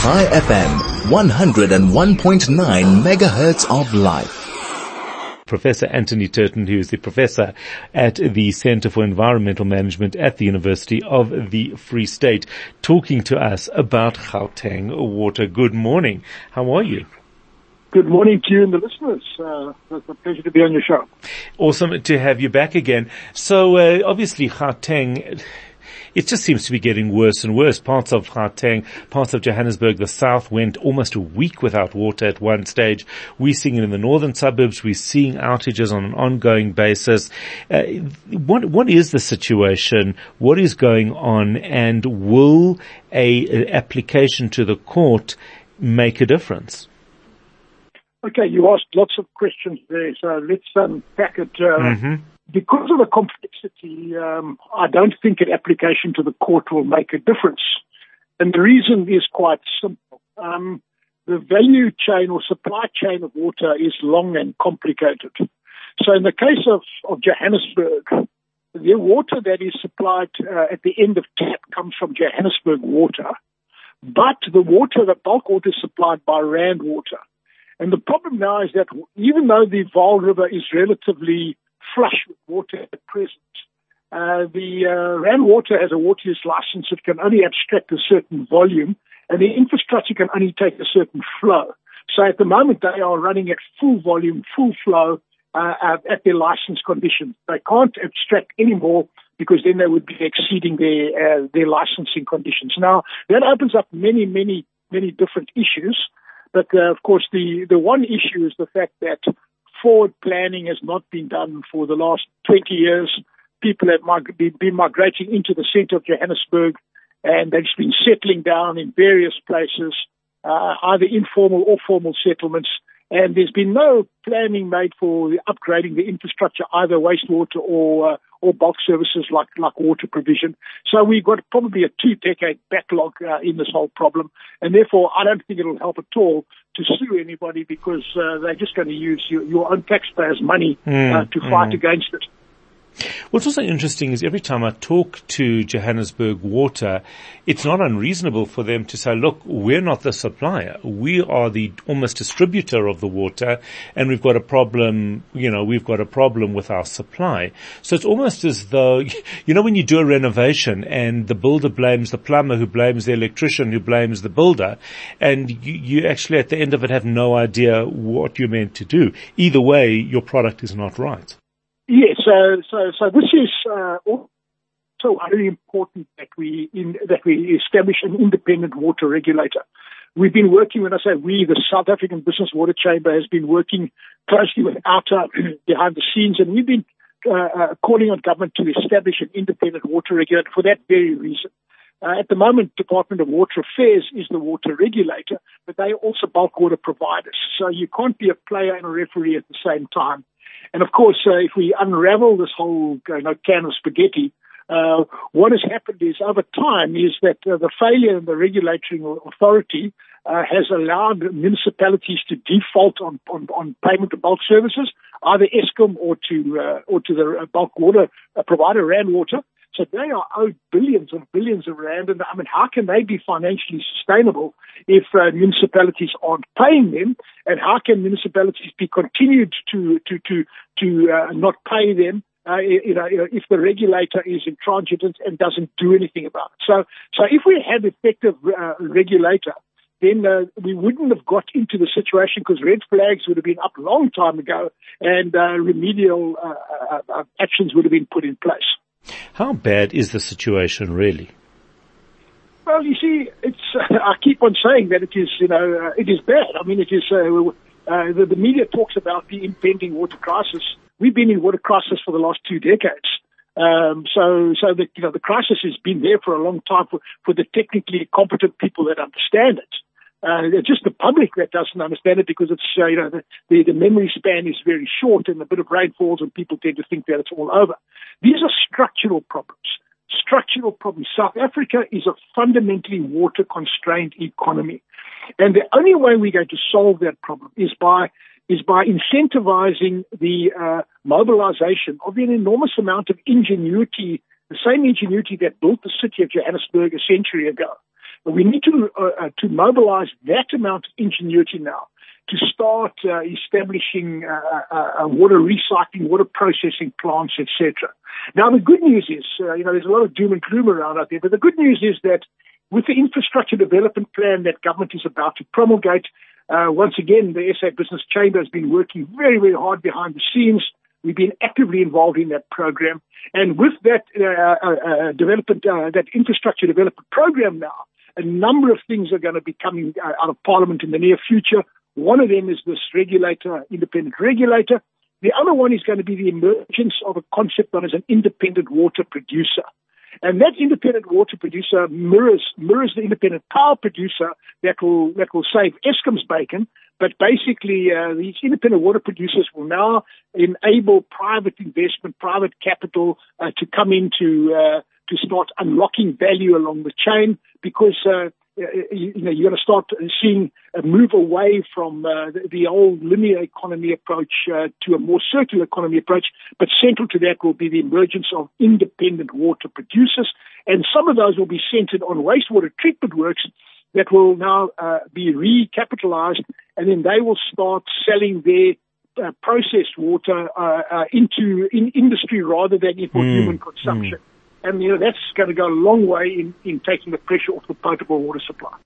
Chai FM, 101.9 megahertz of life. Professor Anthony Turton, who is the professor at the Center for Environmental Management at the University of the Free State, talking to us about Gauteng water. Good morning. How are you? Good morning to you and the listeners. It's a pleasure to be on your show. Awesome to have you back again. So obviously Gauteng, it just seems to be getting worse and worse. Parts of Gauteng, parts of Johannesburg, the south went almost a week without water at one stage. We're seeing it in the northern suburbs. We're seeing outages on an ongoing basis. What is the situation? What is going on? And will an application to the court make a difference? Okay, you asked lots of questions there, so let's unpack it. Because of the complexity, I don't think an application to the court will make a difference. And the reason is quite simple. The value chain or supply chain of water is long and complicated. So in the case of Johannesburg, the water that is supplied at the end of tap comes from Johannesburg Water, but the bulk water is supplied by Rand Water. And the problem now is that even though the Vaal River is relatively flush with water at present, the Rand Water has a water use license that can only abstract a certain volume, and the infrastructure can only take a certain flow. So at the moment, they are running at full volume, full flow at their license conditions. They can't abstract any more because then they would be exceeding their licensing conditions. Now, that opens up many, many, many different issues. But, of course, the one issue is the fact that forward planning has not been done for the last 20 years. People have been migrating into the center of Johannesburg, and they've just been settling down in various places, either informal or formal settlements. And there's been no planning made for upgrading the infrastructure, either wastewater or bulk services like water provision. So we've got probably a 2-decade backlog in this whole problem, and therefore I don't think it'll help at all to sue anybody because they're just going to use your own taxpayers' money to fight against it. What's also interesting is every time I talk to Johannesburg Water, it's not unreasonable for them to say, look, we're not the supplier. We are the almost distributor of the water, and we've got a problem, with our supply. So it's almost as though, when you do a renovation and the builder blames the plumber, who blames the electrician, who blames the builder, and you actually at the end of it have no idea what you're meant to do. Either way, your product is not right. Yes, so this is also very important that we establish an independent water regulator. We've been working, when I say we, the South African Business Water Chamber has been working closely with OUTA behind the scenes, and we've been calling on government to establish an independent water regulator for that very reason. At the moment, Department of Water Affairs is the water regulator, but they are also bulk water providers. So you can't be a player and a referee at the same time. And of course, if we unravel this whole can of spaghetti, what has happened is over time is that the failure in the regulatory authority has allowed municipalities to default on payment of bulk services, either Eskom or to the bulk water provider, Rand Water. So they are owed billions and billions of rand. And I mean, how can they be financially sustainable if municipalities aren't paying them? And how can municipalities be continued to not pay them? If the regulator is intransigent and doesn't do anything about it. So if we had effective regulator, then we wouldn't have got into the situation because red flags would have been up a long time ago and remedial actions would have been put in place. How bad is the situation really? Well, you see, I keep on saying that it is bad. I mean, it is, the media talks about the impending water crisis. We've been in water crisis for the last 2 decades. So the crisis has been there for a long time for the technically competent people that understand it. It's just the public that doesn't understand it because it's, the memory span is very short and a bit of rain falls and people tend to think that it's all over. These are structural problems. South Africa is a fundamentally water-constrained economy. And the only way we're going to solve that problem is by incentivizing the mobilization of an enormous amount of ingenuity, the same ingenuity that built the city of Johannesburg a century ago. We need to mobilize that amount of ingenuity now to start establishing water recycling, water processing plants, etc. Now, the good news is, there's a lot of doom and gloom around out there, but the good news is that with the infrastructure development plan that government is about to promulgate, once again, the SA Business Chamber has been working very, very hard behind the scenes. We've been actively involved in that program. And with that that infrastructure development program now, a number of things are going to be coming out of Parliament in the near future. One of them is this independent regulator. The other one is going to be the emergence of a concept known as an independent water producer. And that independent water producer mirrors the independent power producer that will save Eskom's bacon. But basically, these independent water producers will now enable private investment, private capital to come in to start unlocking value along the chain, because you're going to start seeing a move away from the old linear economy approach to a more circular economy approach. But central to that will be the emergence of independent water producers, and some of those will be centered on wastewater treatment works that will now be recapitalized, and then they will start selling their processed water into industry rather than for human consumption. And that's going to go a long way in taking the pressure off the potable water supply.